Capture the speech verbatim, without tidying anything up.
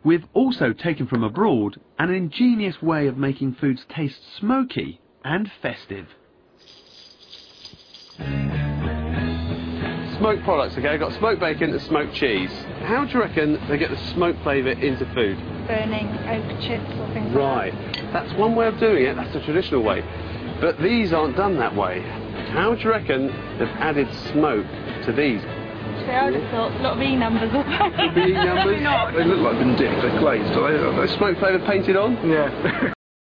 We've also taken from abroad an ingenious way of making foods taste smoky and festive. Smoked products, okay? I've got smoked bacon and smoked cheese. How do you reckon they get the smoke flavour into food? Burning oak chips or things Right. like that. That's one way of doing it, that's the traditional way. But these aren't done that way. How do you reckon they've added smoke to these? So I would have thought a lot of E numbers or something. E numbers? Not. They look like they've been dipped, they're glazed, are they? Are they? Smoke flavour painted on? Yeah.